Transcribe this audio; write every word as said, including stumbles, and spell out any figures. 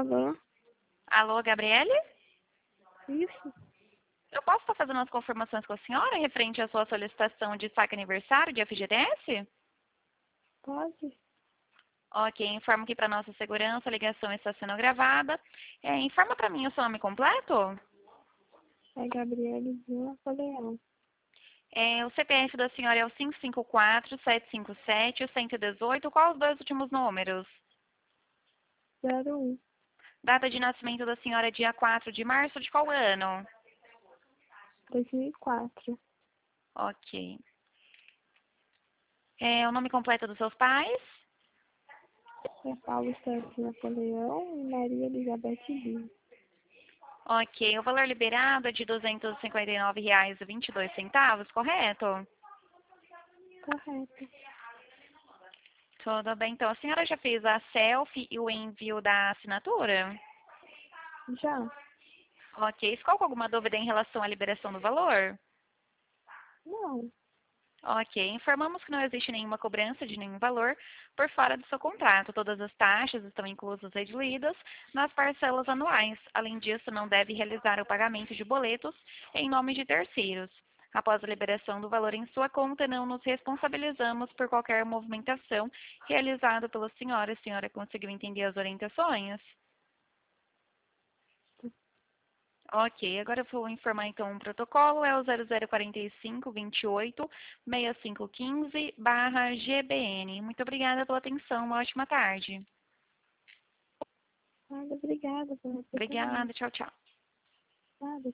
Alô? Alô, Gabriele? Isso? Eu posso estar fazendo as confirmações com a senhora referente à sua solicitação de saque aniversário de F G T S? Pode? Ok, informo que para nossa segurança a ligação está sendo gravada. É, informa para mim o seu nome completo? É Gabriele de Napoleão. É, o C P F da senhora é o cinco cinco quatro, sete cinco sete, cento e dezoito. Qual os dois últimos números? zero um. Data de nascimento da senhora é dia quatro de março de qual ano? dois mil e quatro. Ok. É, o nome completo dos seus pais? É Paulo Santos Napoleão e Maria Elizabeth Lima. Ok, o valor liberado é de duzentos e cinquenta e nove reais e vinte e dois centavos, correto? Correto. Tudo bem, então a senhora já fez a selfie e o envio da assinatura? Já? Ok, ficou com alguma dúvida em relação à liberação do valor? Não. Ok, informamos que não existe nenhuma cobrança de nenhum valor por fora do seu contrato. Todas as taxas estão inclusas e diluídas nas parcelas anuais. Além disso, não deve realizar o pagamento de boletos em nome de terceiros. Após a liberação do valor em sua conta, não nos responsabilizamos por qualquer movimentação realizada pela senhora. A senhora conseguiu entender as orientações? Ok, agora eu vou informar então o protocolo, é o zero zero quatro cinco, vinte e oito, sessenta e cinco quinze barra G B N. Muito obrigada pela atenção, uma ótima tarde. Nada, obrigada por você também. Obrigada, tchau, tchau. Nada.